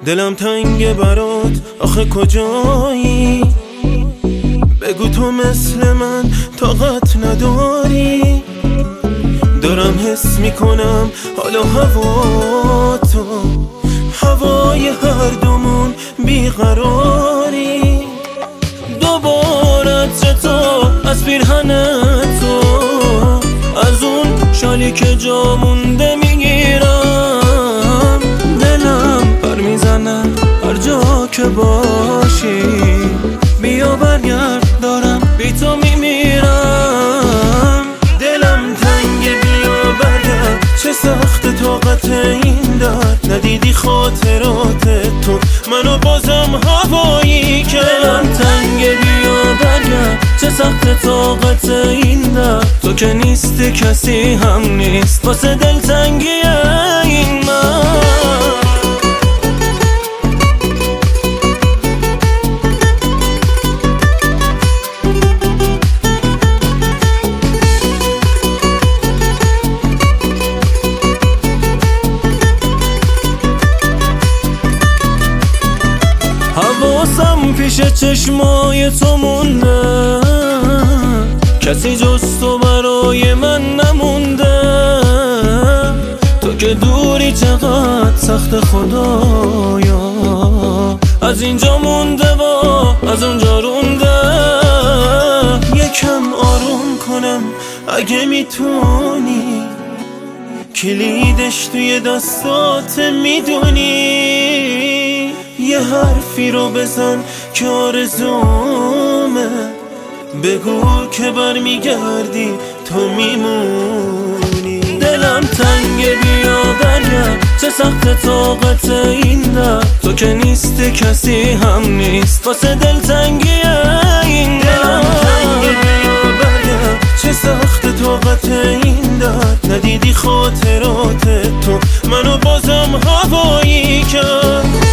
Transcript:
دلم تنگه برات، آخه کجایی؟ بگو تو مثل من طاقت نداری. دارم حس میکنم حالا هوا تو، هوای هر دومون بیقراری. دوباره تو از پیرهن تو، از اون شالی که جا مونده میگیرم. دلم پر میزنه هر جا که باشی، بیا برگرد دارم بی تو میمیرم. دلم تنگه بیا برگرد، چه سخت طاقت این درد. ندیدی خاطرات تو منو بازم هوایی که. دلم تنگه بیا برگرد، چه سخت طاقت این درد. تو که نیستی کسی هم نیست واسه دلتنگی این من. حواسم پیش چشمای تو مونده، کسی جز تو برای من نمونده. تو که دوری چقدر سخت خدایا، از اینجا مونده و از اونجا رونده. یکم آروم کنم اگه میتونی، کلیدش توی دستات میدونی. یه حرفی رو بزن که آرزومه، بگو که برمیگردی تو میمونی. دلم تنگه بیا برگرد، چه سخت طاقت این درد. تو که نیستی کسی هم نیست واسه دلتنگی این من. دلم تنگه بیا برگرد، چه سخت طاقت این درد. ندیدی خاطرات تو منو بازم هوایی کرد.